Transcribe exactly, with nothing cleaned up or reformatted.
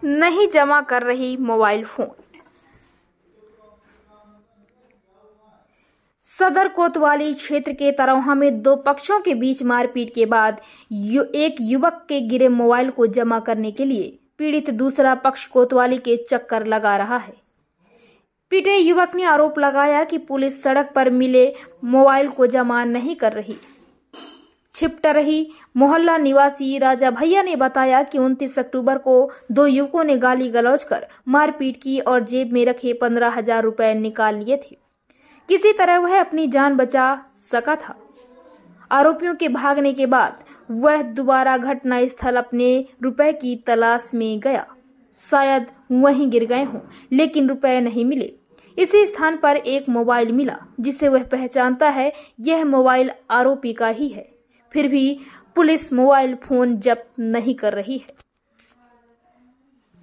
नहीं जमा कर रही मोबाइल फोन। सदर कोतवाली क्षेत्र के तरौहा में दो पक्षों के बीच मारपीट के बाद यु, एक युवक के गिरे मोबाइल को जमा करने के लिए पीड़ित दूसरा पक्ष कोतवाली के चक्कर लगा रहा है। पीटे युवक ने आरोप लगाया कि पुलिस सड़क पर मिले मोबाइल को जमा नहीं कर रही। छिपटरही मोहल्ला निवासी राजा भैया ने बताया कि उनतीस अक्टूबर को दो युवकों ने गाली गलौज कर मारपीट की और जेब में रखे पंद्रह हजार रुपए निकाल लिए थे। किसी तरह वह अपनी जान बचा सका था। आरोपियों के भागने के बाद वह दोबारा घटना स्थल अपने रुपए की तलाश में गया। शायद वहीं गिर गए हों, लेकिन रुपए नहीं मिले। इसी स्थान पर एक मोबाइल मिला जिसे वह पहचानता है यह मोबाइल आरोपी का ही है। फिर भी पुलिस मोबाइल फोन जब्त नहीं कर रही है।